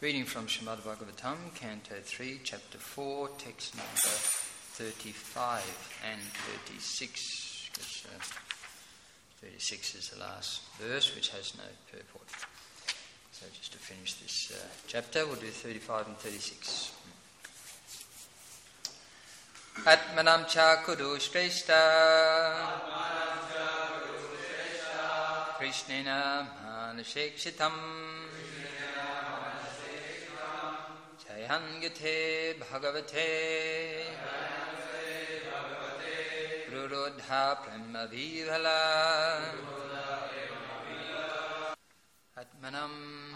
Reading from Srimad Bhagavatam, Canto 3, Chapter 4, text number 35 and 36. Because 36 is the last verse, which has no purport. So just to finish this chapter, we'll do 35 and 36. Atmanam cha kudu shrestha Krishnena manashekshitam Jayangate bhagavate Rurodha prema vivala Atmanam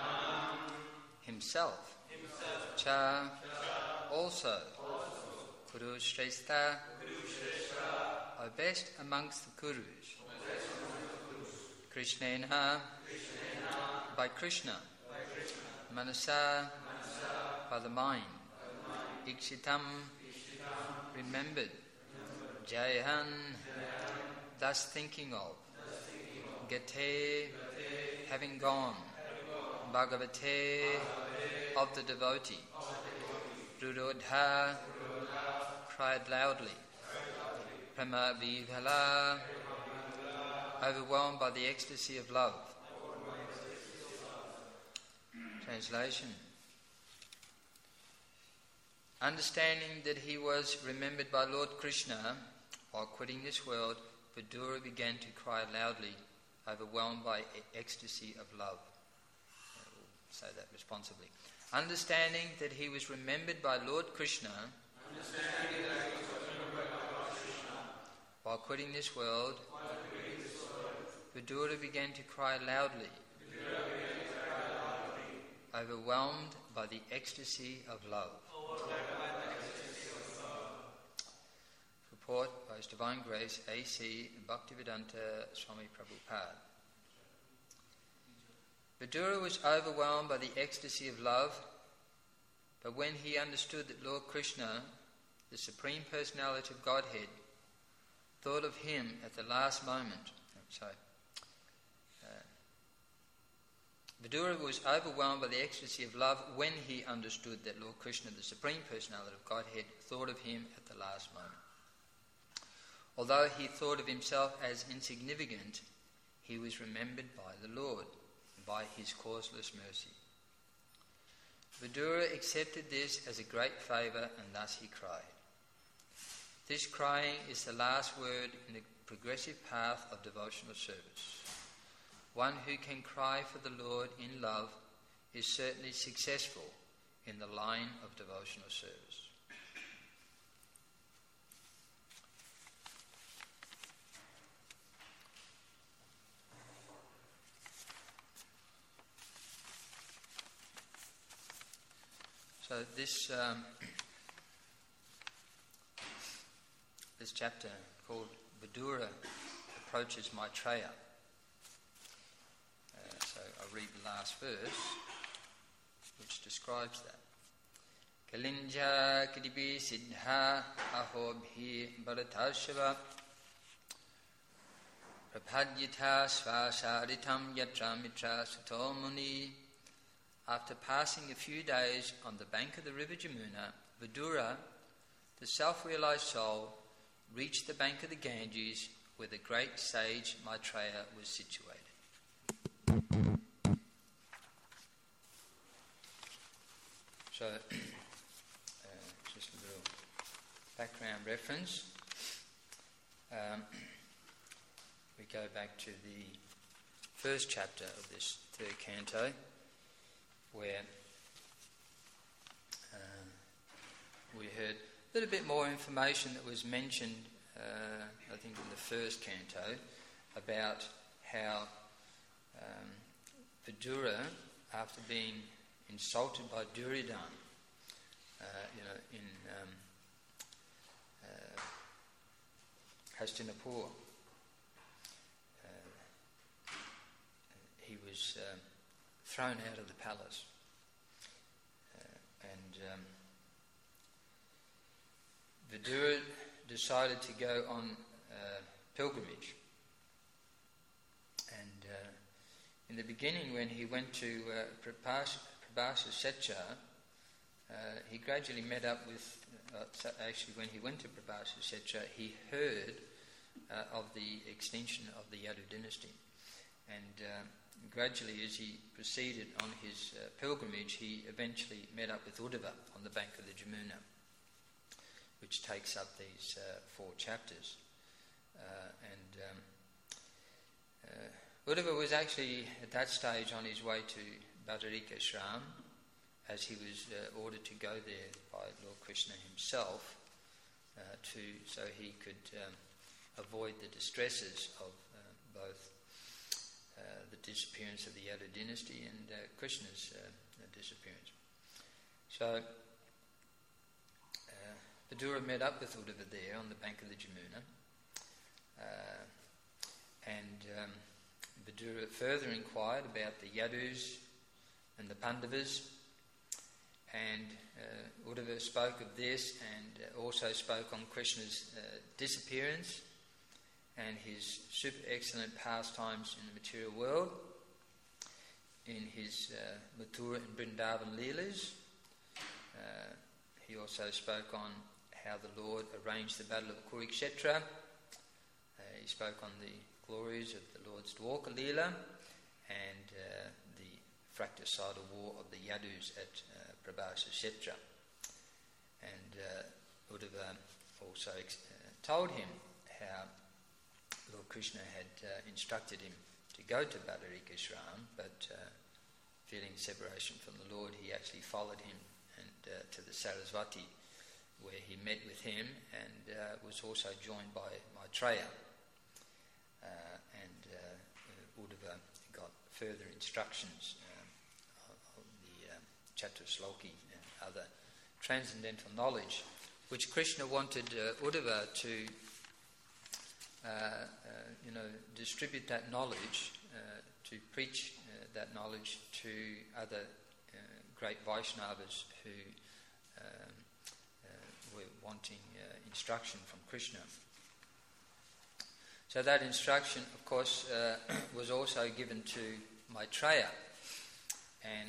himself cha also Kuru Shrestha, O best amongst the Kurus. Krishnena, by Krishna. Manasa, by the mind. Ikshitam, remembered. Jayan, thus thinking of. Gate, having gone. Bhagavate, of the devotee. Rurodha, cried loudly. Prema vivala, overwhelmed by the ecstasy of love. Translation. Understanding that he was remembered by Lord Krishna, while quitting this world, Vidura began to cry loudly, overwhelmed by ecstasy of love. We'll say that responsibly. Understanding that he was remembered by Lord Krishna, while quitting this world, Vidura began to cry loudly, overwhelmed by the ecstasy of love. Report by His Divine Grace A.C. Bhaktivedanta Swami Prabhupada. Vidura was overwhelmed by the ecstasy of love, but when he understood that Lord Krishna, the Supreme Personality of Godhead, thought of him at the last moment. Vidura was overwhelmed by the ecstasy of love when he understood that Lord Krishna, the Supreme Personality of Godhead, thought of him at the last moment. Although he thought of himself as insignificant, he was remembered by the Lord, by his causeless mercy. Vidura accepted this as a great favour, and thus he cried. This crying is the last word in the progressive path of devotional service. One who can cry for the Lord in love is certainly successful in the line of devotional service. So this chapter called Vidura approaches Maitreya. So I'll read the last verse, which describes that. Kalinja kadibi siddha ahobhi bharatashava prapadyita svasaritam yatra mitra sato muni. After passing a few days on the bank of the river Jamuna, Vidura, the self-realized soul, reached the bank of the Ganges where the great sage Maitreya was situated. So, just a little background reference. We go back to the first chapter of this third canto, where we heard a little bit more information that was mentioned, I think in the first canto, about how Vidura, after being insulted by Duryodhana, in Hastinapur, he was thrown out of the palace, and Vidura decided to go on pilgrimage. And in the beginning, when he went to Prabhasa Setcha, he gradually met up with, actually when he went to Prabhasa Setcha, he heard of the extinction of the Yadu dynasty. And gradually as he proceeded on his pilgrimage, he eventually met up with Uddhava on the bank of the Jamuna, which takes up these 4 chapters. Uddhava was actually at that stage on his way to Badarika Ashram, as he was ordered to go there by Lord Krishna himself, so he could avoid the distresses of both the disappearance of the Yadu dynasty and Krishna's disappearance. So Vidura met up with Uddhava there on the bank of the Jamuna, and Vidura further inquired about the Yadus and the Pandavas, and Uddhava spoke of this and also spoke on Krishna's disappearance and his super excellent pastimes in the material world, in his Mathura and Vrindavan Leelas. He also spoke on how the Lord arranged the battle of Kurukshetra. He spoke on the glories of the Lord's Dwarka Leela and the fratricidal war of the Yadus at Prabhasa Setcha. And Uddhava also told him how Lord Krishna had instructed him to go to Badarika Ashram, but feeling separation from the Lord, he actually followed him and to the Sarasvati, where he met with him and was also joined by Maitreya. Uddhava got further instructions of the Chatusloki and other transcendental knowledge, which Krishna wanted Uddhava to distribute that knowledge, to preach that knowledge to other great Vaishnavas who were wanting instruction from Krishna. So that instruction, of course, was also given to Maitreya, and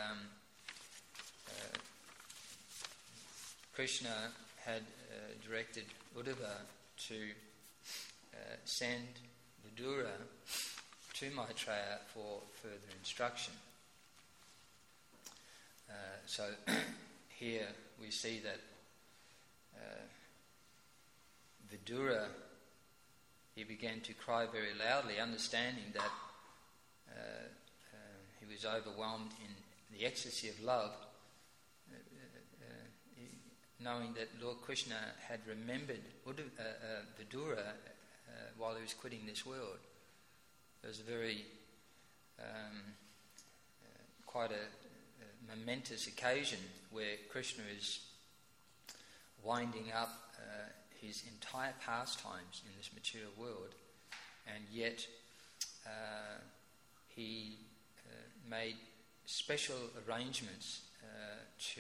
Krishna had directed Uddhava to send Vidura to Maitreya for further instruction. So here we see that Vidura, he began to cry very loudly, understanding that he was overwhelmed in the ecstasy of love, knowing that Lord Krishna had remembered Vidura while he was quitting this world. It was a very quite a momentous occasion where Krishna is winding up his entire pastimes in this material world, and yet he made special arrangements to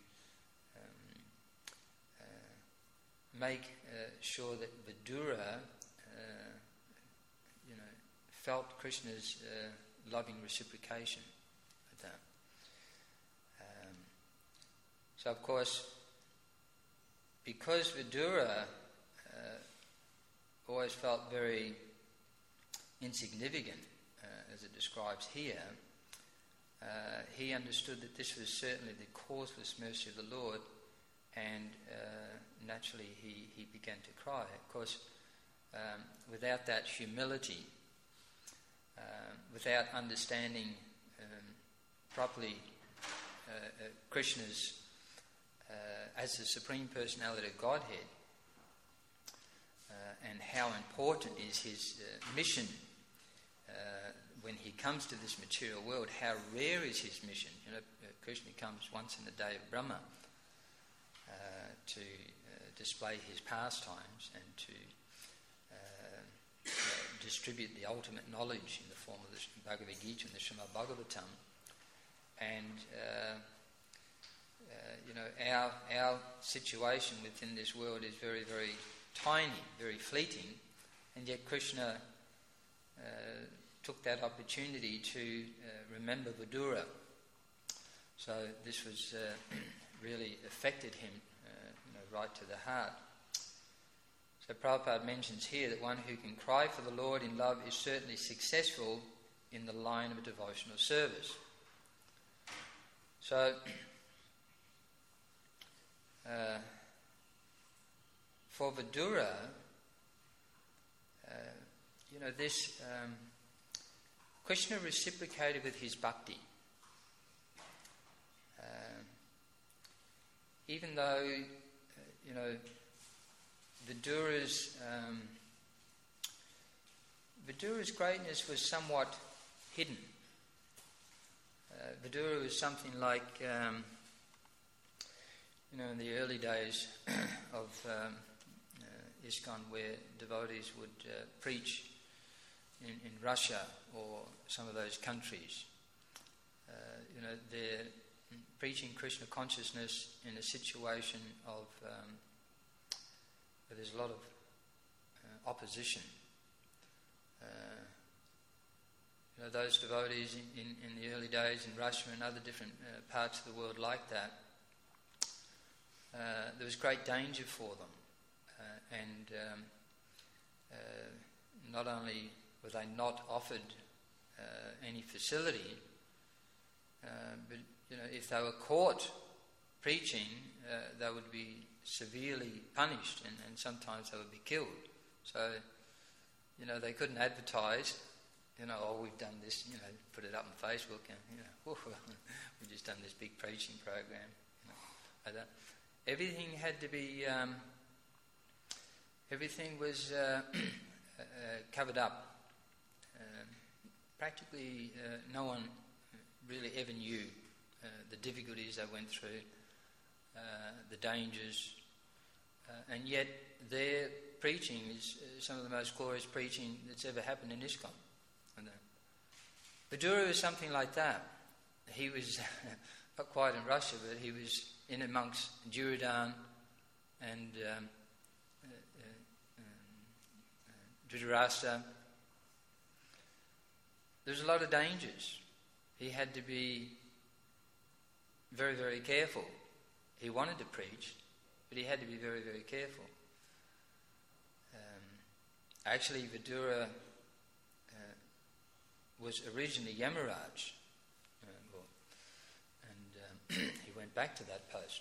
make sure that Vidura felt Krishna's loving reciprocation with that. So of course, because Vidura always felt very insignificant, as it describes here, he understood that this was certainly the causeless mercy of the Lord, and naturally he began to cry. Of course, without that humility, without understanding properly Krishna's as the Supreme Personality of Godhead, and how important is his mission when he comes to this material world, how rare is his mission. Krishna comes once in the day of Brahma to display his pastimes and to distribute the ultimate knowledge in the form of the Bhagavad Gita and the Srimad Bhagavatam. And our situation within this world is very, very tiny, very fleeting, and yet Krishna took that opportunity to remember Vidura So this was really affected him, right to the heart. So Prabhupada mentions here that one who can cry for the Lord in love is certainly successful in the line of a devotional service. So, for Vidura, this Krishna reciprocated with his bhakti. Even though, Vidura's greatness was somewhat hidden. Vidura was something like, in the early days of ISKCON, where devotees would preach in Russia or some of those countries. They're preaching Krishna consciousness in a situation of where there's a lot of opposition. Those devotees in the early days in Russia and other different parts of the world like that, there was great danger for them. Not only were they not offered any facility, but if they were caught preaching, they would be severely punished, and sometimes they would be killed. So, they couldn't advertise, we've done this, put it up on Facebook, and, we've just done this big preaching program. Like that. Everything had to be, everything was covered up. Practically no one really ever knew the difficulties they went through, the dangers, and yet their preaching is some of the most glorious preaching that's ever happened in ISKCON. Vidura was something like that. He was not quite in Russia, but he was in amongst Duryodhana and Dhritarashtra. There's a lot of dangers. He had to be very, very careful. He wanted to preach, but he had to be very, very careful. Actually, Vidura was originally Yamaraj, and he went back to that post.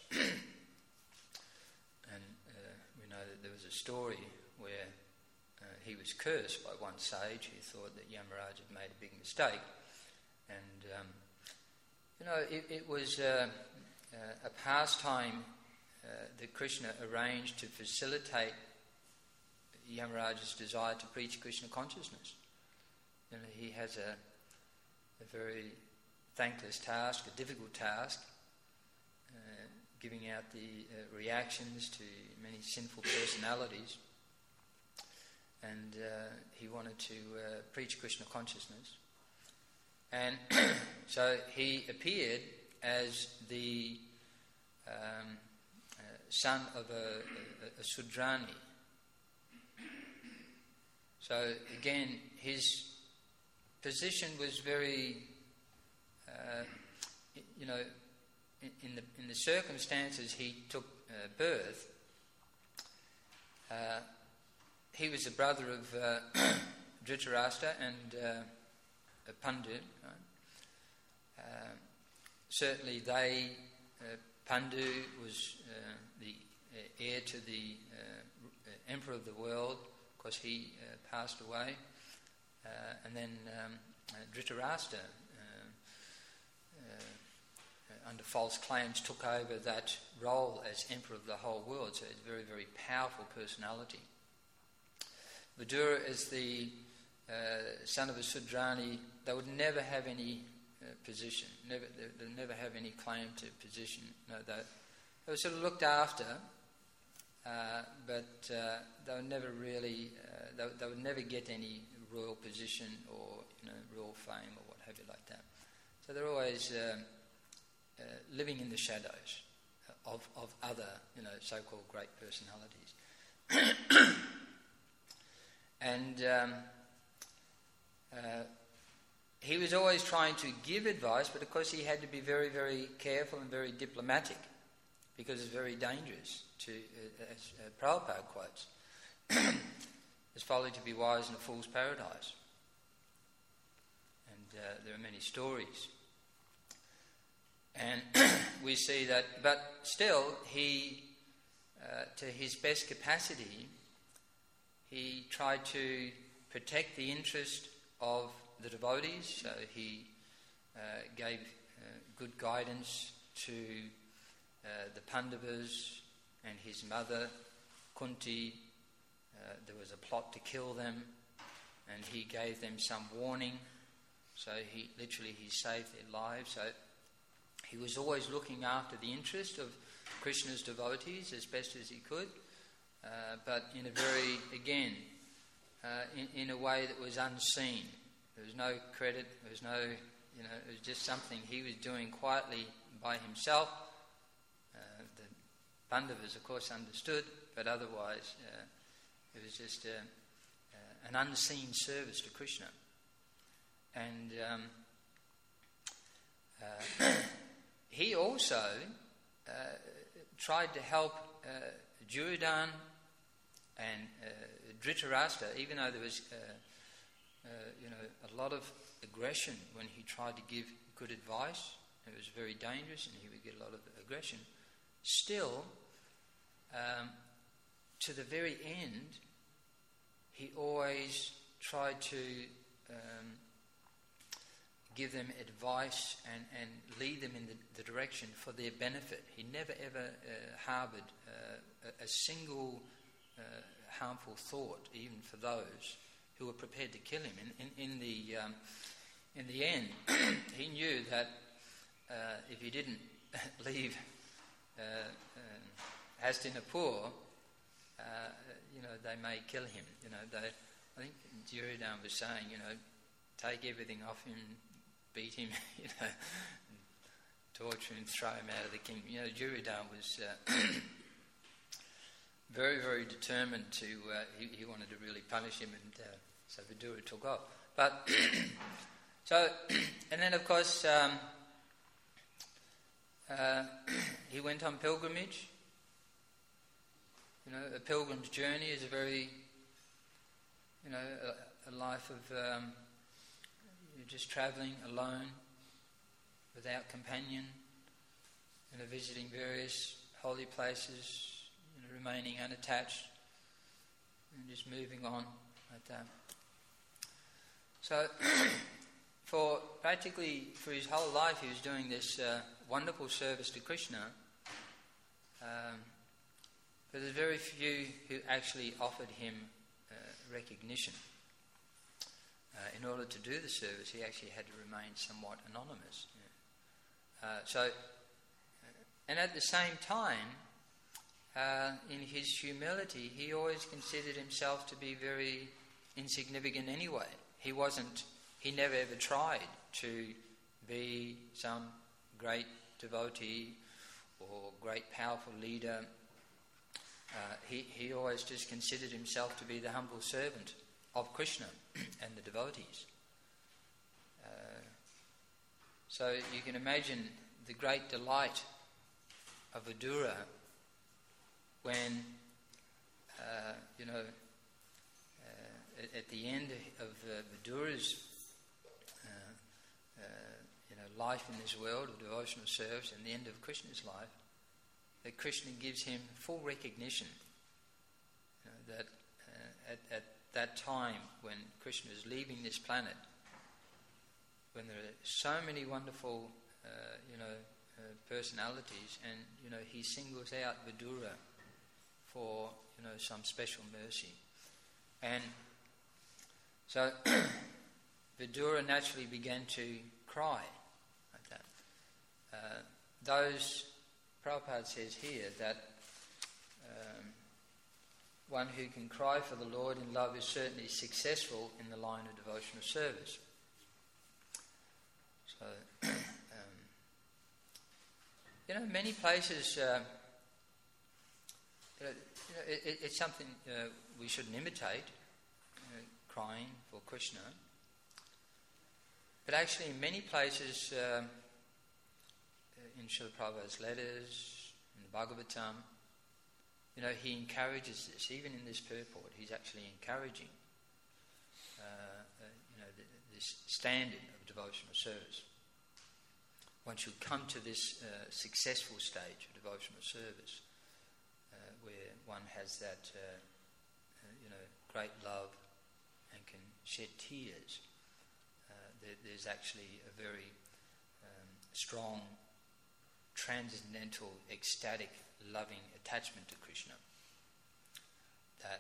And we know that there was a story where he was cursed by one sage who thought that Yamaraj had made a big mistake. And, it was a pastime that Krishna arranged to facilitate Yamaraj's desire to preach Krishna consciousness. He has a very thankless task, a difficult task, giving out the reactions to many sinful personalities. And he wanted to preach Krishna consciousness. And so he appeared as the son of a Sudrani. So again, his position was very, in the circumstances he took birth, he was the brother of Dhritarashtra and Pandu. Right? Certainly Pandu was the heir to the emperor of the world, because he passed away. And then Dhritarashtra, under false claims, took over that role as emperor of the whole world. So it's a very, very powerful personality. Vidura, as the son of a Sudrani, they would never have any position. They'd never have any claim to position. They were sort of looked after, but they would never really. They would never get any royal position or royal fame or what have you like that. So they're always living in the shadows of other so-called great personalities. And he was always trying to give advice, but of course he had to be very, very careful and very diplomatic, because it's very dangerous to, as Prabhupada quotes, it's folly to be wise in a fool's paradise. And there are many stories. And we see that, but still, he, to his best capacity, he tried to protect the interest of the devotees. So he gave good guidance to the Pandavas and his mother, Kunti. There was a plot to kill them, and he gave them some warning. So he saved their lives. So he was always looking after the interest of Krishna's devotees as best as he could, but in a very, again, in a way that was unseen. There was no credit, there was no, it was just something he was doing quietly by himself. The Pandavas, of course, understood, but otherwise it was just an unseen service to Krishna. And he also tried to help Duryodhana and Dhritarashtra, even though there was a lot of aggression when he tried to give good advice. It was very dangerous and he would get a lot of aggression. Still, to the very end, he always tried to give them advice and lead them in the direction for their benefit. He never ever harboured a single harmful thought, even for those who were prepared to kill him. In the end, he knew that if he didn't leave Hastinapur, they may kill him. I think Duryodhana was saying, take everything off him, beat him, torture him, throw him out of the kingdom. Duryodhana was very, very determined to. He wanted to really punish him, and so Vidura took off. But and then of course he went on pilgrimage. A pilgrim's journey is a very, a life of you're just travelling alone, without companion, visiting various holy places, remaining unattached, and just moving on like that. So, for his whole life, he was doing this wonderful service to Krishna. But there's very few who actually offered him recognition. In order to do the service, he actually had to remain somewhat anonymous. And at the same time, in his humility, he always considered himself to be very insignificant anyway. He never ever tried to be some great devotee or great powerful leader. He always just considered himself to be the humble servant of Krishna and the devotees. So you can imagine the great delight of Vidura when, at the end of Vidura's life in this world of devotional service, and the end of Krishna's life, that Krishna gives him full recognition. That at that time when Krishna is leaving this planet, when there are so many wonderful, personalities, and he singles out Vidura for some special mercy, and so Vidura naturally began to cry like that. Prabhupada says here that one who can cry for the Lord in love is certainly successful in the line of devotional service. So, many places, it's something we shouldn't imitate, crying for Krishna. But actually in many places, in Srila Prabhupada's letters, in the Bhagavatam, he encourages this. Even in this purport, he's actually encouraging this standard of devotional service. One should come to this successful stage of devotional service where one has that great love and can shed tears. There's actually a very strong, transcendental, ecstatic, loving attachment to Krishna. That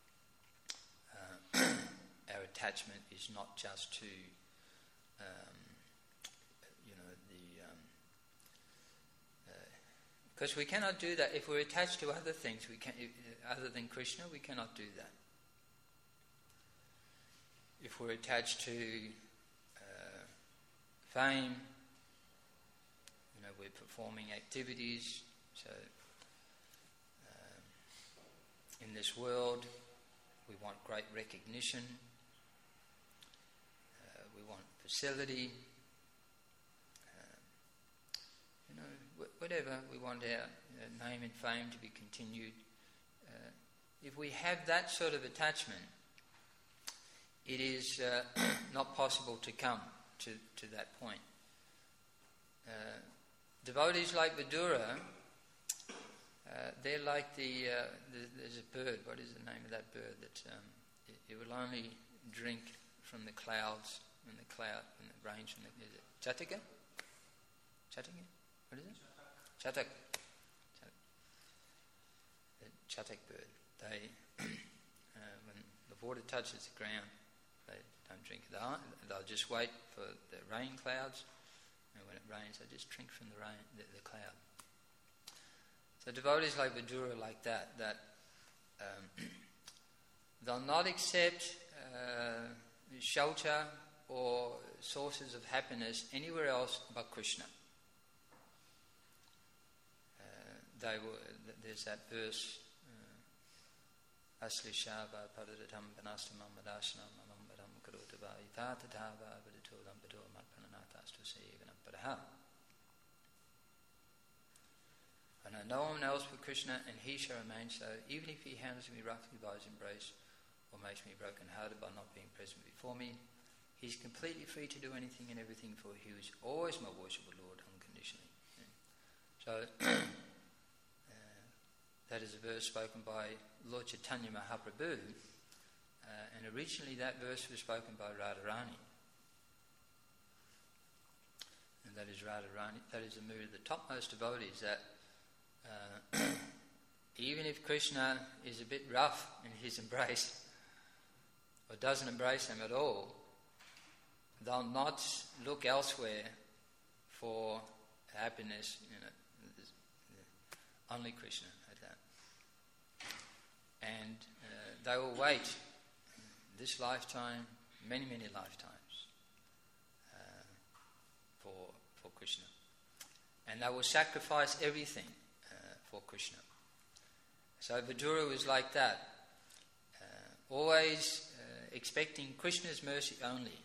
our attachment is not just to because we cannot do that. If we're attached to other things, other than Krishna, we cannot do that. If we're attached to fame, we're performing activities. So in this world, we want great recognition. We want facility. Whatever, we want our name and fame to be continued. If we have that sort of attachment, it is not possible to come to that point. Devotees like Vidura, they're like there's a bird. What is the name of that bird that it will only drink from the clouds when the rains from the... Is it Chataka? Chataka? What is it? Chatak. The Chatak bird. They, when the water touches the ground, they don't drink it. They'll just wait for the rain clouds, and when it rains, they just drink from the rain, the cloud. So devotees like Vidura, like that they'll not accept shelter or sources of happiness anywhere else but Krishna. There's that verse, Asli Shava Padadatam Panastamam Madashanam Amambadam Karotava Itatava Vidatolam Bado Matpananatas to Sevanam Padaha. And I know one else but Krishna, and he shall remain so, even if he handles me roughly by his embrace, or makes me broken-hearted by not being present before me. He's completely free to do anything and everything, for he is always my worshipful Lord unconditionally. So that is a verse spoken by Lord Chaitanya Mahaprabhu, and originally that verse was spoken by Radharani. And that is Radharani, that is the mood of the topmost devotees, that even if Krishna is a bit rough in his embrace, or doesn't embrace them at all, they'll not look elsewhere for happiness, only Krishna at that. And they will wait this lifetime, many, many lifetimes for Krishna. And they will sacrifice everything for Krishna. So Vidura was like that, always expecting Krishna's mercy only.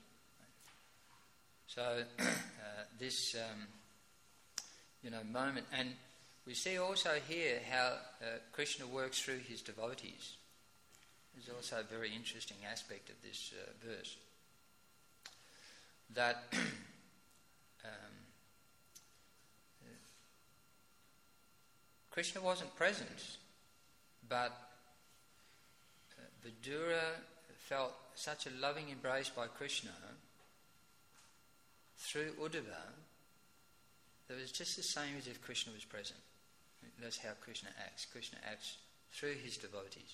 So this moment, and we see also here how Krishna works through his devotees. There's also a very interesting aspect of this verse, that Krishna wasn't present, but Vidura felt such a loving embrace by Krishna through Uddhava that it was just the same as if Krishna was present. That's how Krishna acts. Krishna acts through his devotees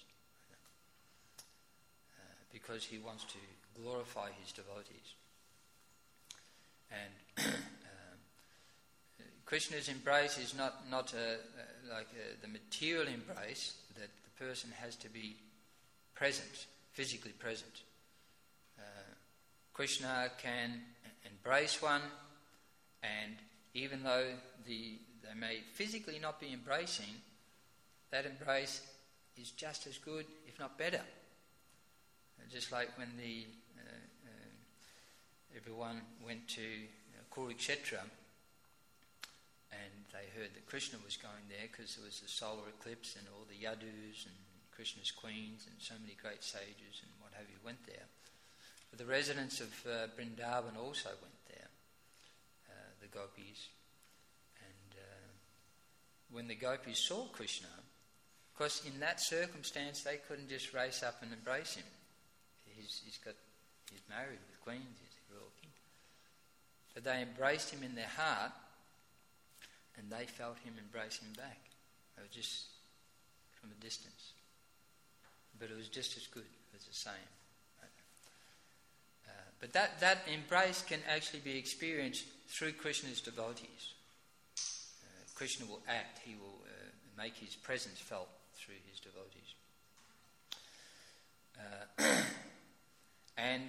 because he wants to glorify his devotees. And Krishna's embrace is not like the material embrace that the person has to be present, physically present. Krishna can embrace one, and even though they may physically not be embracing, that embrace is just as good, if not better. Just like when the everyone went to Kurukshetra, and they heard that Krishna was going there because there was a solar eclipse and all the Yadus and Krishna's queens and so many great sages and what have you went there. But the residents of Vrindavan also went there, the gopis. And when the gopis saw Krishna, of course in that circumstance they couldn't just race up and embrace him. He's married with queens, he's a royal king. But they embraced him in their heart, and they felt him embrace him back. They were just from a distance. But it was just as good, it was the same. But that embrace can actually be experienced through Krishna's devotees. Krishna will act, he will make his presence felt through his devotees. And,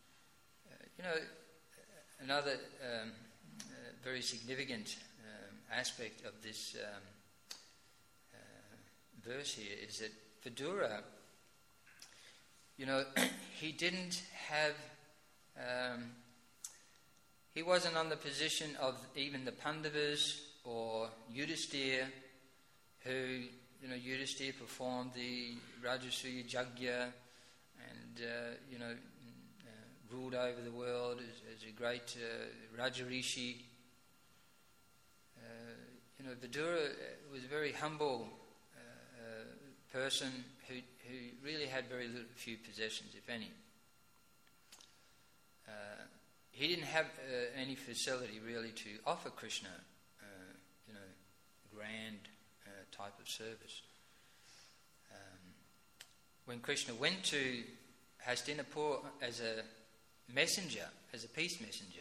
another very significant aspect of this verse here is that Vidura, he didn't have, he wasn't on the position of even the Pandavas or Yudhisthira, who, Yudhisthira performed the Rajasuya Yajna and, ruled over the world as a great Rajarishi. Vidura was a very humble person who really had very few possessions, if any. He didn't have any facility really to offer Krishna, grand type of service. When Krishna went to Hastinapur as a messenger, as a peace messenger,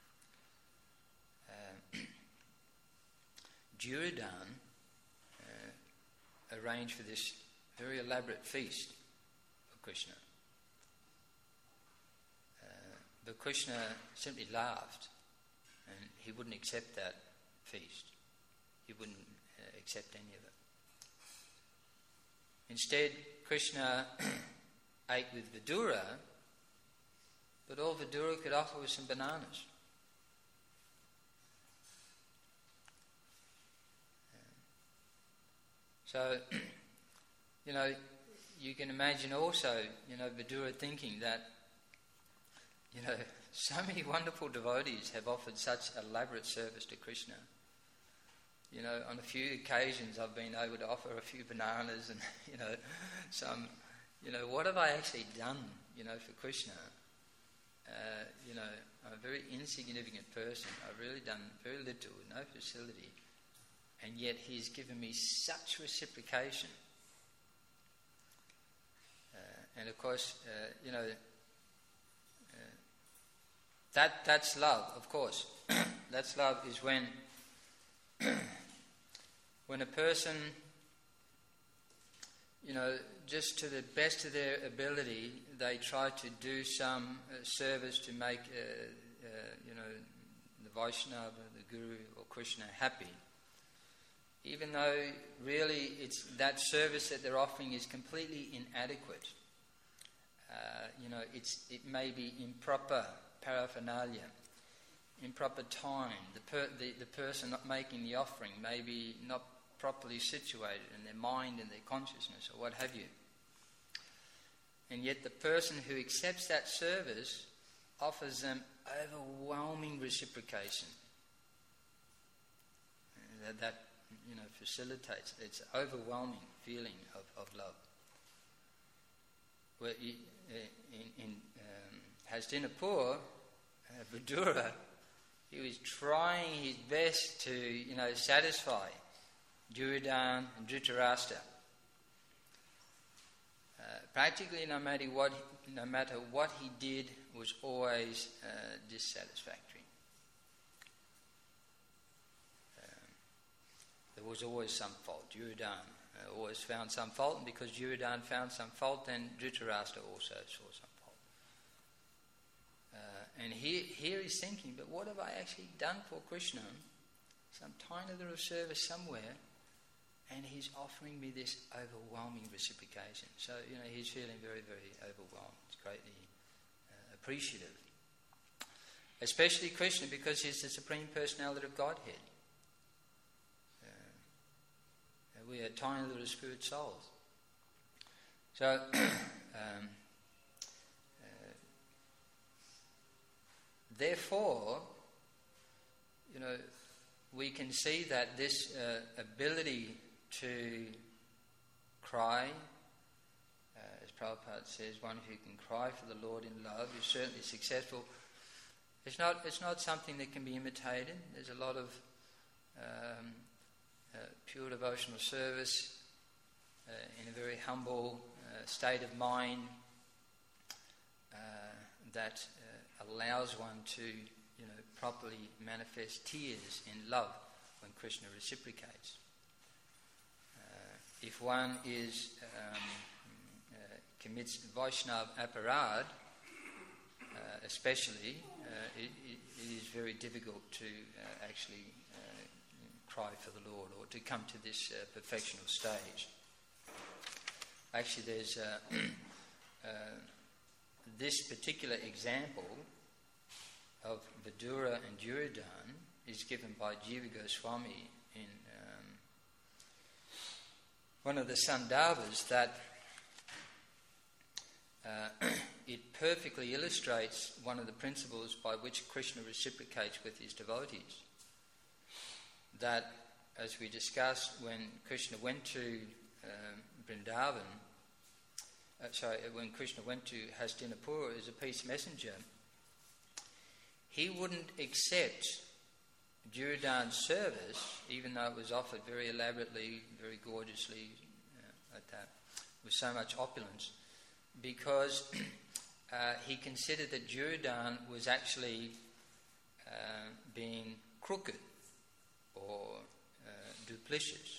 Duryodhana arranged for this very elaborate feast for Krishna. But Krishna simply laughed, and he wouldn't accept that feast. He wouldn't accept any of it. Instead, Krishna ate with Vidura, but all Vidura could offer was some bananas. So, you can imagine also, Vidura thinking that, so many wonderful devotees have offered such elaborate service to Krishna. On a few occasions I've been able to offer a few bananas and, some, what have I actually done, for Krishna? I'm a very insignificant person. I've really done very little, no facility. And yet he's given me such reciprocation. And of course, that's love, of course. That's love is when a person, just to the best of their ability, they try to do some service to make, the Vaishnava, the Guru or Krishna happy. Even though really it's that service that they're offering is completely inadequate. It may be improper paraphernalia, improper time. The person not making the offering may be not properly situated in their mind and their consciousness or what have you. And yet the person who accepts that service offers them overwhelming reciprocation. That facilitates. It's an overwhelming feeling of love. Where in Hastinapur, Vidura, he was trying his best to, satisfy Duryodhana and Dhritarashtra. Practically, no matter what he did, was always dissatisfactory. There was always some fault. Duryodhana always found some fault, and because Duryodhana found some fault, then Dhritarashtra also saw some fault. And here he's thinking, but what have I actually done for Krishna? Some tiny little service somewhere, and he's offering me this overwhelming reciprocation. So, he's feeling very, very overwhelmed. He's greatly appreciative. especially Krishna, because he's the Supreme Personality of Godhead. We are tiny little spirit souls. So, therefore, we can see that this ability to cry, as Prabhupada says, one who can cry for the Lord in love is certainly successful. It's not something that can be imitated. There's a lot of pure devotional service in a very humble state of mind that allows one to properly manifest tears in love when Krishna reciprocates. If one commits Vaishnava aparad, especially, it is very difficult to actually cry for the Lord or to come to this perfectional stage. Actually, there's this particular example of Vidura and Duryodhana is given by Jiva Goswami in one of the Sandarbhas that it perfectly illustrates one of the principles by which Krishna reciprocates with his devotees. That, as we discussed, when Krishna went to Vrindavan, when Krishna went to Hastinapura as a peace messenger, he wouldn't accept Duryodhana's service, even though it was offered very elaborately, very gorgeously, like that, with so much opulence, because he considered that Duryodhana was actually being crooked or duplicitous.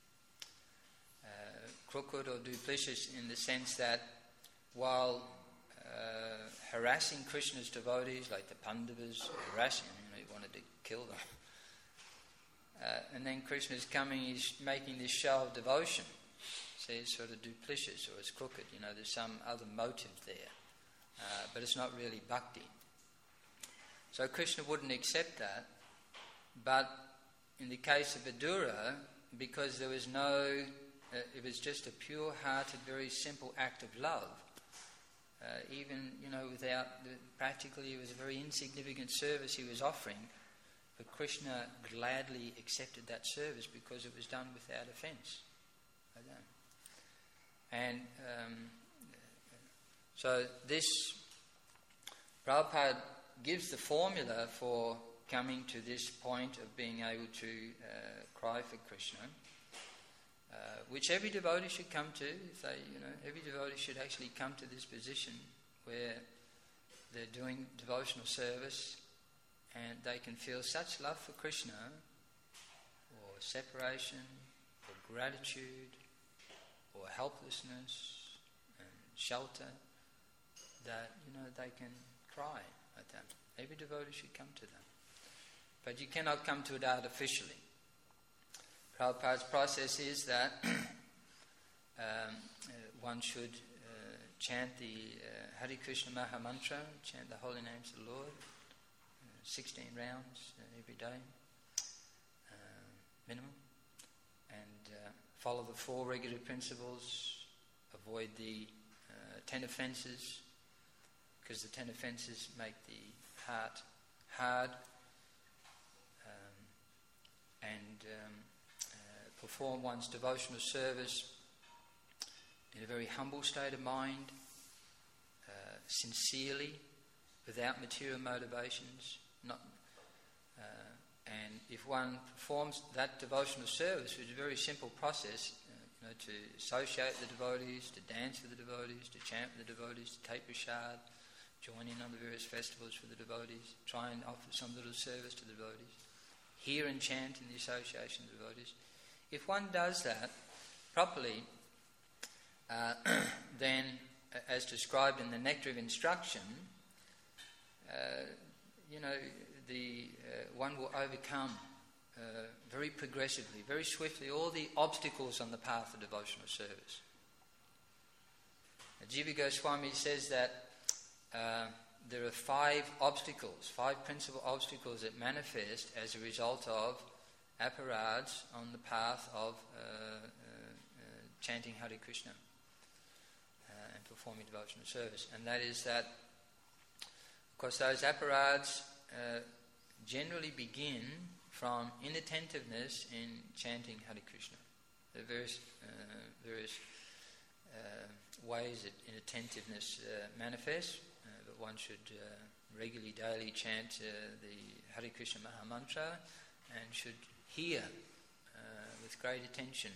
Crooked or duplicitous in the sense that while harassing Krishna's devotees, like the Pandavas, harassing them, he wanted to kill them. And then Krishna's coming, he's making this show of devotion. So it's sort of duplicitous or it's crooked, there's some other motive there. But it's not really bhakti. So Krishna wouldn't accept that. But in the case of Vidura, because there was no... it was just a pure-hearted, very simple act of love. Even, without... practically it was a very insignificant service he was offering. But Krishna gladly accepted that service because it was done without offence. And so this... Prabhupada gives the formula for coming to this point of being able to cry for Krishna, which every devotee should come to. If they, every devotee should actually come to this position where they're doing devotional service and they can feel such love for Krishna, or separation, or gratitude, or helplessness and shelter, that they can cry at them. Every devotee should come to them. But you cannot come to it artificially. Prabhupada's process is that one should chant the Hare Krishna Maha Mantra, chant the holy names of the Lord, 16 rounds every day, minimum, and follow the 4 regular principles, avoid the 10 offences, because the 10 offences make the heart hard, and perform one's devotional service in a very humble state of mind, sincerely, without material motivations. And if one performs that devotional service, which is a very simple process, to associate with the devotees, to dance with the devotees, to chant with the devotees, to take prasad, join in on the various festivals for the devotees, try and offer some little service to the devotees, hear and chant in the association of the devotees. If one does that properly, then, as described in the Nectar of Instruction, one will overcome very progressively, very swiftly, all the obstacles on the path of devotional service. Jiva Goswami says that there are 5 obstacles, 5 principal obstacles that manifest as a result of apparatus on the path of chanting Hare Krishna and performing devotional service. And that is that, of course, those apparatus generally begin from inattentiveness in chanting Hare Krishna. There are various ways that inattentiveness manifests, but one should regularly, daily chant the Hare Krishna Maha Mantra and should hear with great attention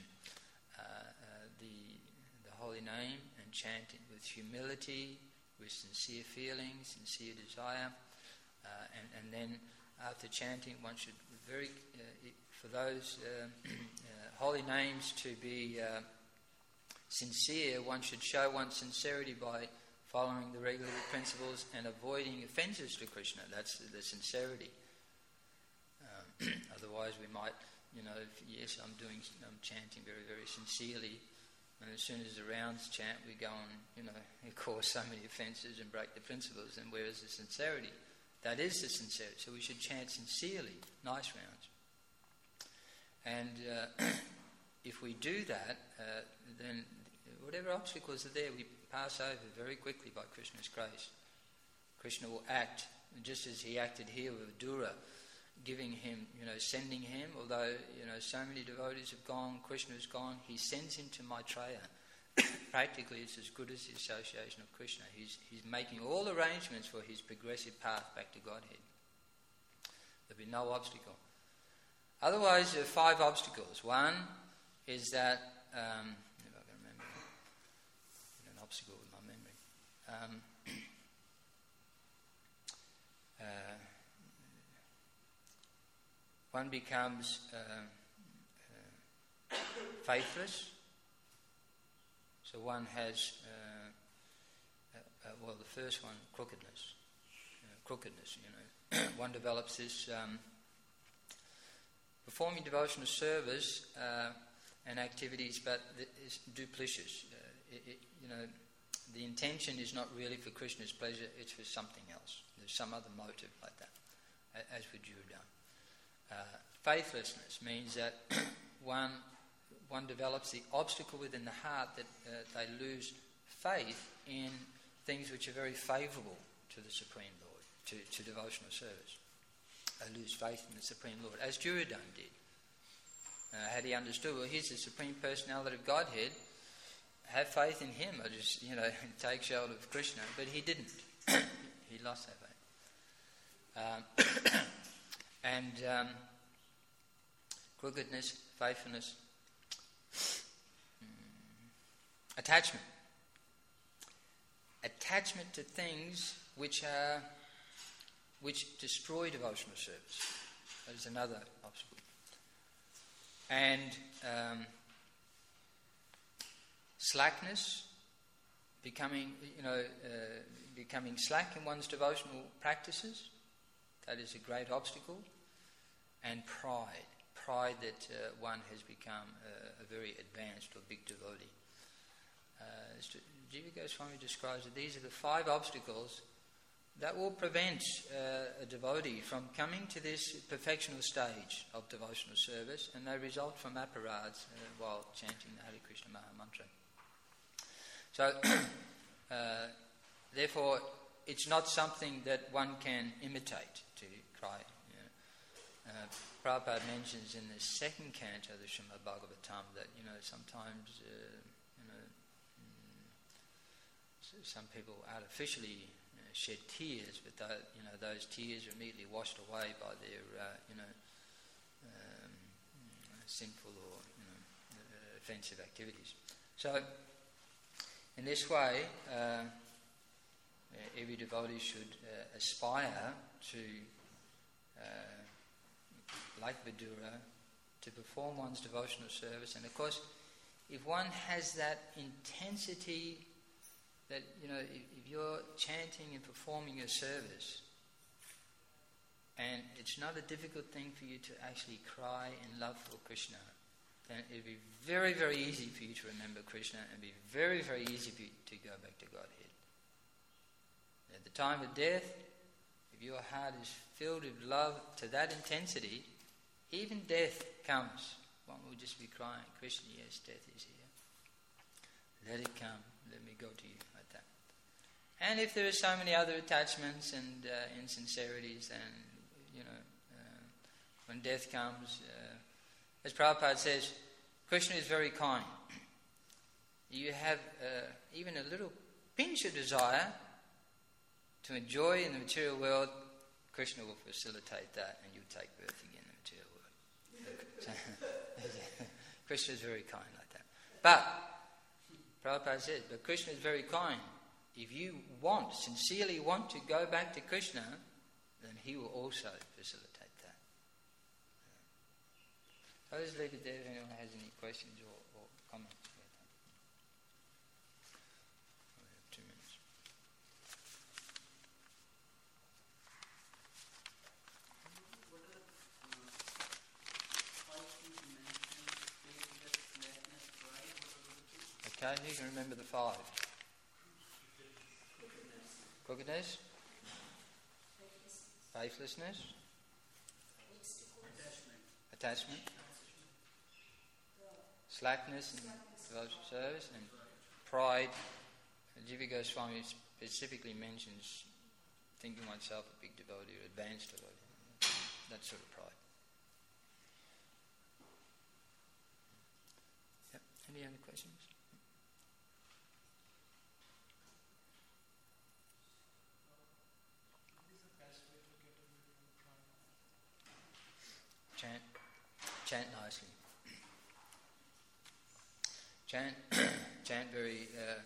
the holy name and chant it with humility, with sincere feeling, sincere desire, and then after chanting one should for those holy names to be sincere, one should show one's sincerity by following the regulatory principles and avoiding offences to Krishna. That's the sincerity. Otherwise we might, yes, I'm chanting very, very sincerely, and as soon as the rounds chant, we go and, cause so many offences and break the principles, and where is the sincerity? That is the sincerity. So we should chant sincerely, nice rounds. And if we do that, then whatever obstacles are there, we pass over very quickly by Krishna's grace. Krishna will act, just as he acted here with Vidura, giving him, sending him, although, so many devotees have gone, Krishna has gone, he sends him to Maitreya. Practically it's as good as the association of Krishna. He's making all arrangements for his progressive path back to Godhead. There'll be no obstacle. Otherwise there are 5 obstacles. One is that, if I can remember, an obstacle with my memory. One becomes faithless. So one has, the first one, crookedness. One develops this performing devotional service and activities, but it's duplicitous. The intention is not really for Krishna's pleasure, it's for something else. There's some other motive like that, as with Judam. Faithlessness means that one develops the obstacle within the heart that they lose faith in things which are very favourable to the Supreme Lord, to devotional service. They lose faith in the Supreme Lord, as Duryodhana did. Had he understood, well, here's the Supreme Personality of Godhead, have faith in him, or just, take shelter of Krishna, but he didn't. He lost that faith. And crookedness, faithfulness, attachment to things which destroy devotional service. That is another obstacle. And slackness, becoming slack in one's devotional practices. That is a great obstacle. And pride that one has become a very advanced or big devotee. Jiva Goswami describes that these are the 5 obstacles that will prevent a devotee from coming to this perfectional stage of devotional service, and they result from apparatus while chanting the Hare Krishna Maha Mantra. So, therefore, it's not something that one can imitate to cry. Prabhupada mentions in the 2nd canto of the Srimad Bhagavatam that sometimes some people artificially shed tears, but those tears are immediately washed away by their sinful or offensive activities. So, in this way, every devotee should aspire to, like Vidura, to perform one's devotional service. And of course, if one has that intensity that, if you're chanting and performing your service, and it's not a difficult thing for you to actually cry in love for Krishna, then it'll be very, very easy for you to remember Krishna and be very, very easy for you to go back to Godhead. At the time of death, if your heart is filled with love to that intensity, even death comes. One will just be crying, Krishna, yes, death is here. Let it come. Let me go to you, like that. And if there are so many other attachments and insincerities, then, when death comes, as Prabhupada says, Krishna is very kind. You have even a little pinch of desire to enjoy in the material world, Krishna will facilitate that and you'll take birth again in the material world. Krishna is very kind like that. But, Prabhupada says, but Krishna is very kind. If you sincerely want to go back to Krishna, then he will also facilitate that. So I'll just leave it there if anyone has any questions or comments. We have 2 minutes. What are the 5 things you mentioned? Faithless, slackness, pride. What are the 2? Okay, you can remember the 5. Crookedness, faithlessness, attachment, slackness in devotional service, and pride. Jiva Goswami specifically mentions thinking oneself a big devotee or advanced devotee, that sort of pride. Yep. Any other questions? Chant nicely. Chant very,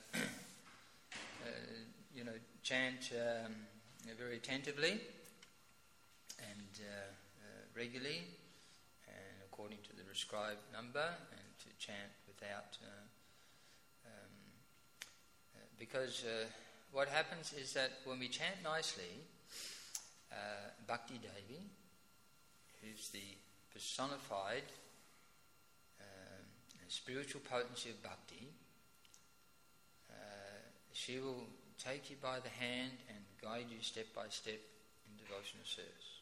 chant very attentively and regularly, and according to the prescribed number, and to chant without, because what happens is that when we chant nicely, Bhakti Devi, who's the personified spiritual potency of bhakti, she will take you by the hand and guide you step by step in devotional service.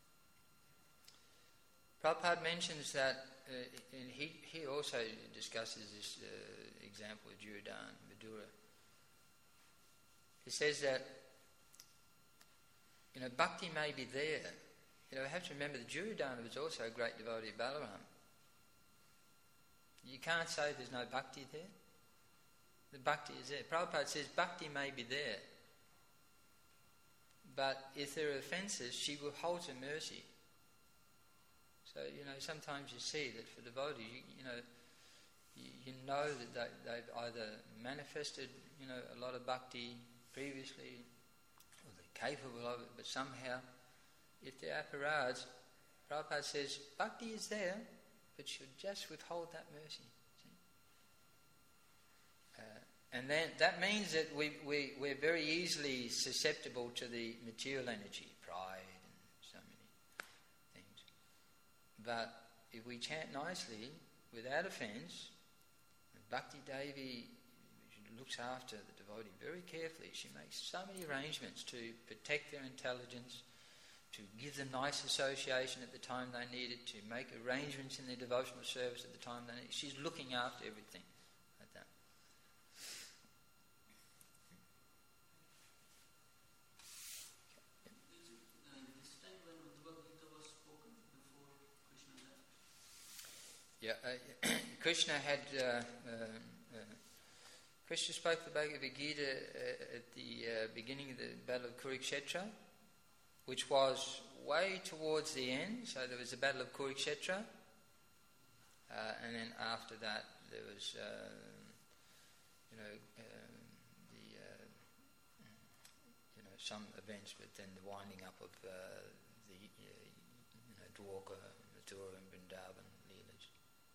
Prabhupada mentions that, and he also discusses this example of Jiradan, Vidura. He says that, bhakti may be there. We have to remember that Duryodhana was also a great devotee of Balaram. You can't say there's no bhakti there. The bhakti is there. Prabhupada says bhakti may be there, but if there are offences, she will hold her mercy. So, sometimes you see that for devotees, you know that they've either manifested, a lot of bhakti previously, or they're capable of it, but somehow, if they're aparads, Prabhupada says, bhakti is there, but should just withhold that mercy. And then that means that we're very easily susceptible to the material energy, pride and so many things. But if we chant nicely, without offence, Bhakti Devi looks after the devotee very carefully. She makes so many arrangements to protect their intelligence, to give them nice association at the time they need it, to make arrangements in their devotional service at the time they need it. She's looking after everything like that. This time when the Bhagavad Gita was spoken before Krishna left? Yeah, Krishna had... Krishna spoke the Bhagavad Gita at the beginning of the Battle of Kurukshetra, which was way towards the end. So there was the Battle of Kurukshetra, and then after that there was, some events, but then the winding up of the, Dwarka, Mathura, and Vrindavan Leelas.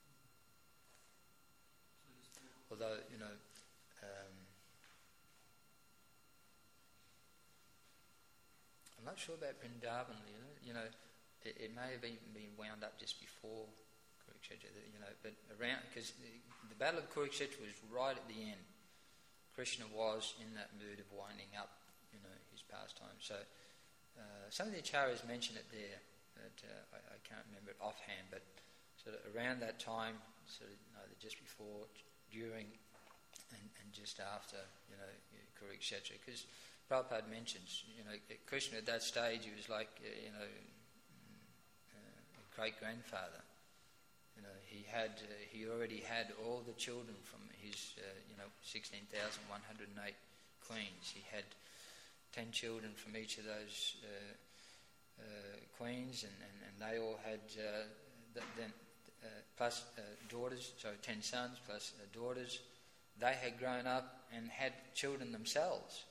Although, I'm not sure about Vrindavan Leela. It may have been wound up just before Kurukshetra, but around, because the Battle of Kurukshetra was right at the end. Krishna was in that mood of winding up, his pastimes. So some of the acharyas mention it there, but I can't remember it offhand, but sort of around that time, sort of either just before, during, and just after, Kurukshetra, because Prabhupada mentions, Krishna at that stage, he was like, a great-grandfather. He already had all the children from his, 16,108 queens. He had 10 children from each of those queens, and they all had plus daughters, so 10 sons plus daughters. They had grown up and had children themselves.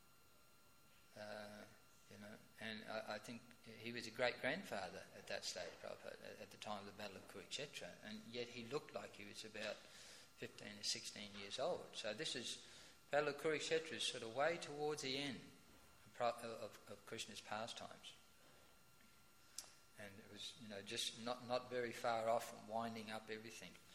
And I think he was a great-grandfather at that stage, Prabhupada, at the time of the Battle of Kurukshetra, and yet he looked like he was about 15 or 16 years old. So this is, Battle of Kurukshetra is sort of way towards the end of Krishna's pastimes. And it was, just not very far off from winding up everything.